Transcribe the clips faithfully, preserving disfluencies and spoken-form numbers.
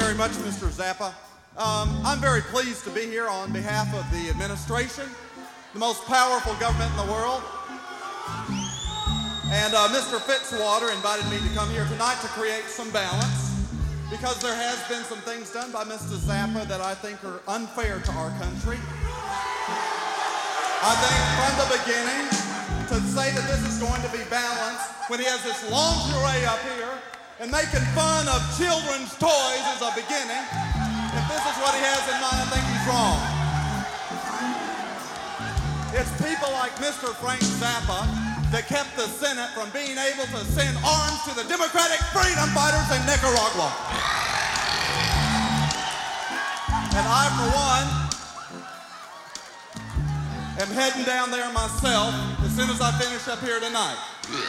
very much, Mister Zappa. Um, I'm very pleased to be here on behalf of the administration, the most powerful government in the world. And uh, Mister Fitzwater invited me to come here tonight to create some balance because there has been some things done by Mister Zappa that I think are unfair to our country. I think from the beginning, to say that this is going to be balanced when he has this lingerie up here and making fun of children's toys is a beginning. If this is what he has in mind, I think he's wrong. It's people like Mister Frank Zappa that kept the Senate from being able to send arms to the Democratic freedom fighters in Nicaragua. And I, for one, am heading down there myself as soon as I finish up here tonight.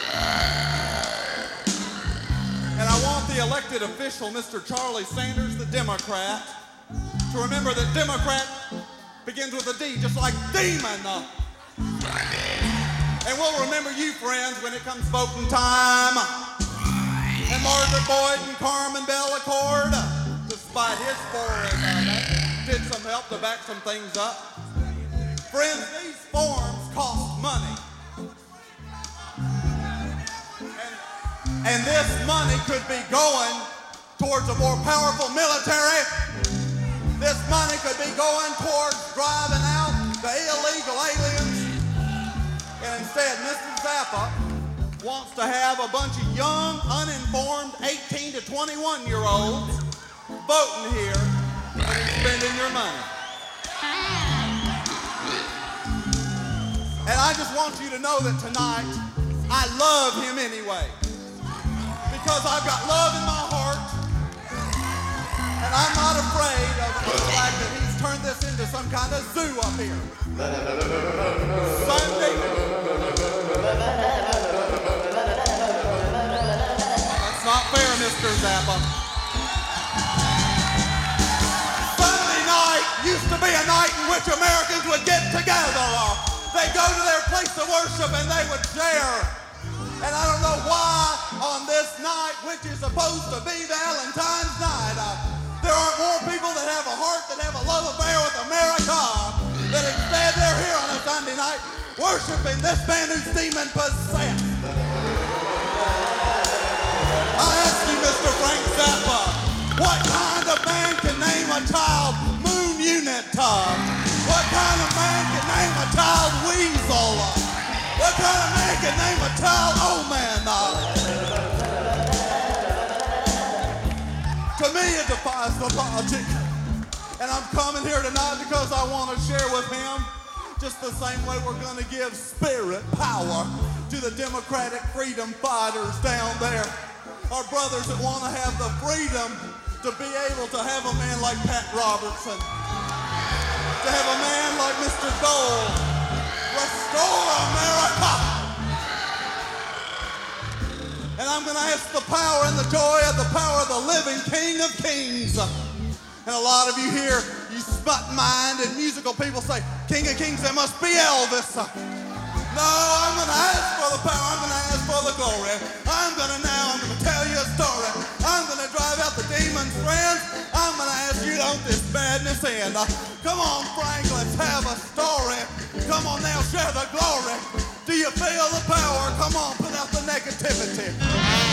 And I want the elected official, Mister Charlie Sanders, the Democrat, to remember that Democrat begins with a D, just like demon. And we'll remember you, friends, when it comes voting time. And Margaret Boyd and Carmen Bellecourt, despite his foreign, did some help to back some things up. Friends, these forms cost money. And, and this money could be going towards a more powerful military. This money could be going towards driving out the illegal aliens. And instead, Mister Zappa wants to have a bunch of young, uninformed eighteen to twenty-one year olds voting here and spending your money. And I just want you to know that tonight, I love him anyway. Because I've got love in my heart, and I'm not afraid of the fact that he's turned this into some kind of zoo up here. Sunday. That's not fair, Mister Zappa. Sunday night used to be a night in which Americans would get together. They go to their place of worship and they would share. And I don't know why on this night, which is supposed to be Valentine's night, uh, there aren't more people that have a heart, that have a love affair with America, that instead they're here on a Sunday night worshiping this man who's demon possessed. I ask you, Mister Frank Zappa, what kind of man can name a child Moon Unit? Uh, what kind of man can name a child Weasel? Uh, what kind of man can name a child Old Man? Uh, To me, it defies the logic. And I'm coming here tonight because I want to share with him just the same way we're going to give spirit power to the Democratic freedom fighters down there. Our brothers that want to have the freedom to be able to have a man like Pat Robertson, to have a man like Mister Dole, restore America. And I'm going to ask the power and the joy of the power of the living King of Kings. And a lot of you here, you smut-minded musical people say, King of Kings, that must be Elvis. No, I'm going to ask for the power. I'm going to ask for the glory. I'm going to now, I'm going to tell you a story. I'm going to drive out the demons, friends. I'm going to ask you, don't this badness end. Uh, come on, Frank, let's have a story. Come on now, share the glory. Do you feel the power? Come on, put out the negativity.